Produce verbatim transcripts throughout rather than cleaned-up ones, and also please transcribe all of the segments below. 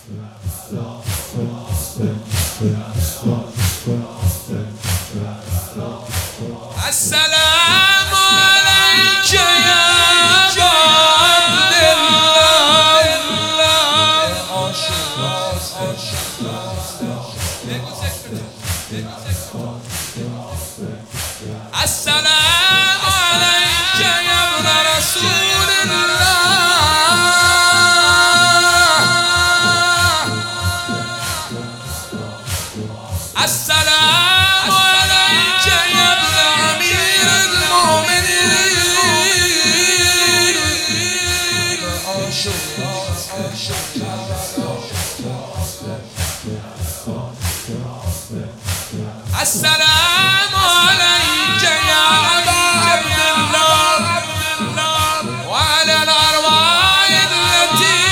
السلام عليك يا أبا عبد الله. السلام عليك يا ابن رسول الله. السلام عليك يا ابن أمير المؤمنين. السلام عليك يا أبا عبد الله وعلى الأرواح التي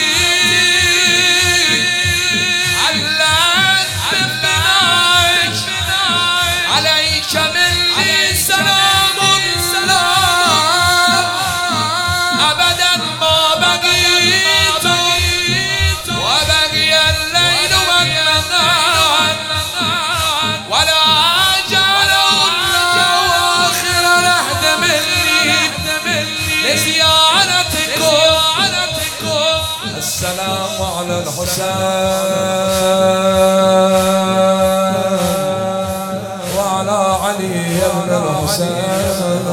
علت بفنائك. عليك مني سلام الله أبدا ما بقيت وبقي الليل والنهار ولا جعله الله آخر العهد مني لزيارتكم. السلام على الحسين وعلى علي بن الحسين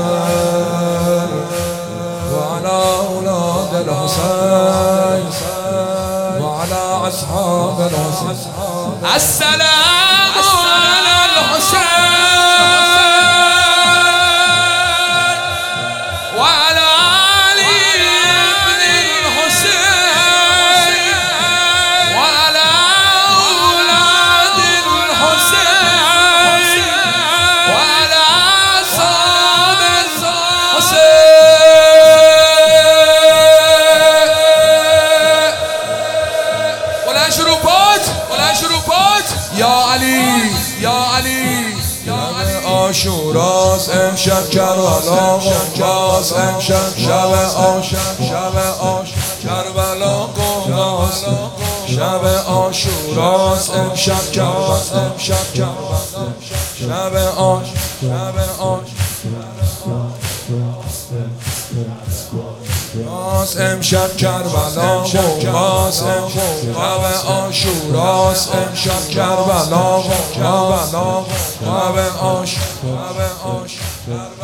وعلى أولاد الحسين وعلى أصحاب الحسين. السلام على الحسين وعلى علي بن الحسين وعلى أولاد الحسين وعلى أصحاب الحسين. ولا شروبات ولا شروبات يا علي يا علي يا عاشوراست امشب کربلا قماست امشب شب عاشق شب عاشق کربلا قماست شب عاشوراست امشب کربلا امشب کربلا شب عاشق شب عاشق امشب کربلا قماست شب عاشوراست امشب کربلا کربلا شب عاشق شب عاشق